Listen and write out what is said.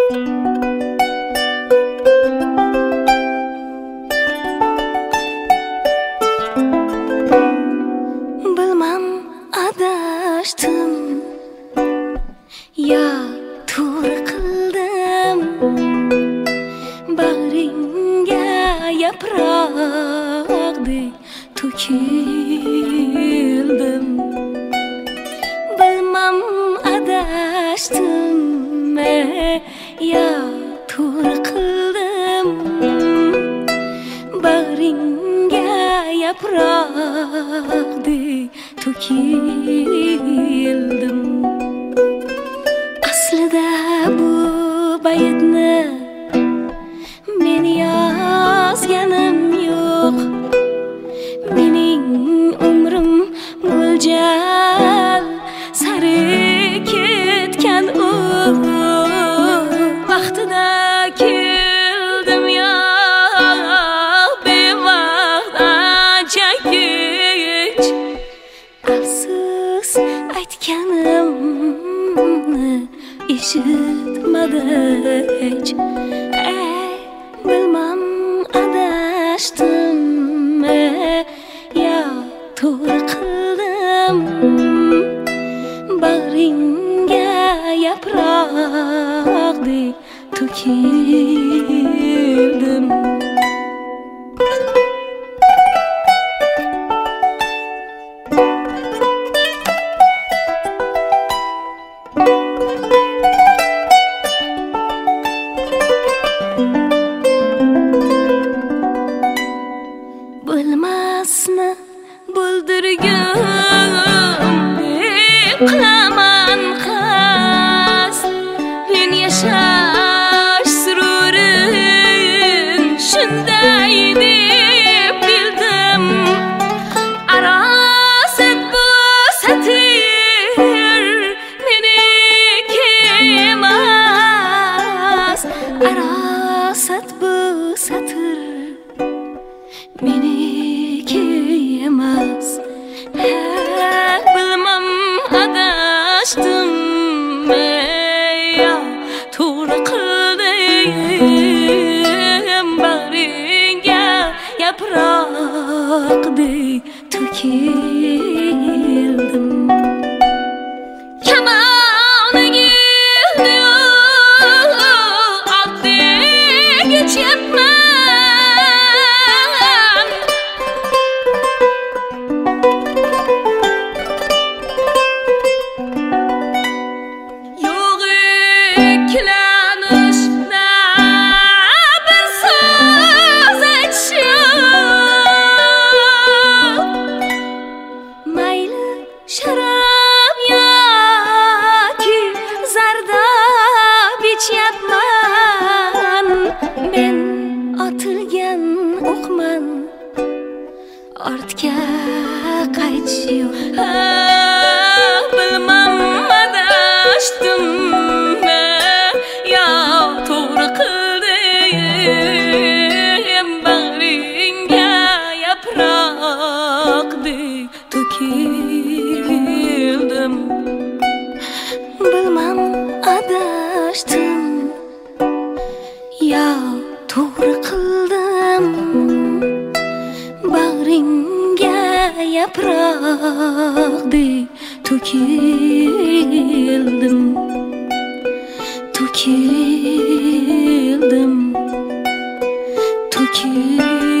Bilmam adashdim ya to'g'ri qildim, bag'ringga yaproqdek to'kildim. Bilmam adashdim ya to'g'ri qildim, bag'ringga yaproqdek to'kildim. Aslida bu baytni men yozganim yo'q. Mening umrim mo'ljal sari ketgan u vaqtida keldim ya bevaqt ancha kech. Afsus aytganimni eshitmadi hech. Bilmam adashdim ya to'g'ri qildim, bag'ringga yaproqdek to'kildim. Bilmasni buldirgim qilaman qasd, men yashash sururin shunday deb bildim. Arosat bu satir meniki emas, arosat bu satir meniki emas. Bilmam adashdim ya to'g'ri qildim, bag'ringga yaproqdek to'kildim. Kamon egildi otdek kechyapman, sharab yoki zardob ichyapman. Men otilgan o'qman, ortga qaytish yo'q. Bilmam adashdim ya to'g'ri qildim, bag'ringga yaproqdek to'kildim. Bilmam adashdim ya to'g'ri qildim, bag'ringga yaproqdek to'kildim. To'kildim, to'kildim.